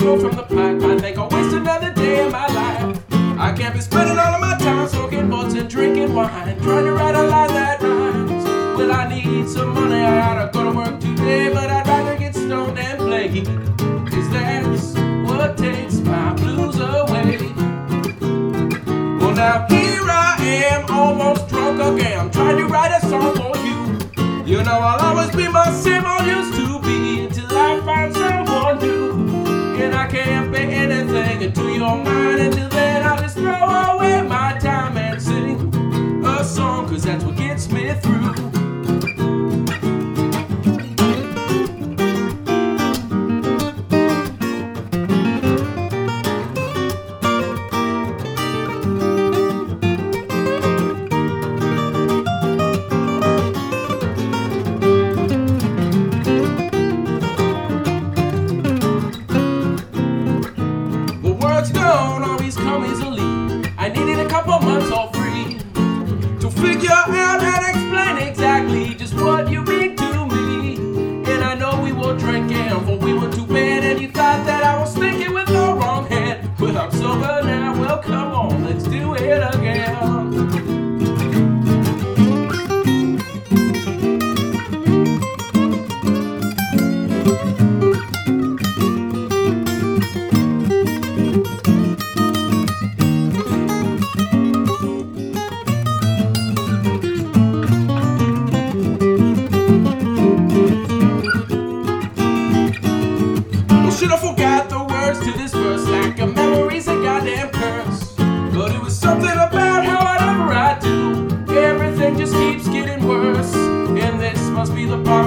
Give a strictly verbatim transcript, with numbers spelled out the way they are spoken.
smoke from the pipe. I think I'll waste another day of my life. I can't be spending all of my time smoking butts and drinking wine, trying to write a line that rhymes. Well, I need some money, I oughta go to work today, but I'd rather get stoned and play, 'cause that's what takes my blues away. Well, now here I am, almost drunk again, trying to write a song for you. You know I'll always be my same old used to be, until I find someone new. And I can't pay anything into your mind. Until then I'll just throw away my time and sing a song, 'cause that's what gets me through. Don't always come easily. I needed a couple months all free to figure out and explain exactly just what you mean to me. And I know we were drinking before we were too bad, and you thought that I was thinking with the wrong head. Well, I'm sober now, well come on, let's do it again. Should have forgot the words to this verse, like a memory's a goddamn curse. But it was something about how whatever I do, everything just keeps getting worse. And this must be the part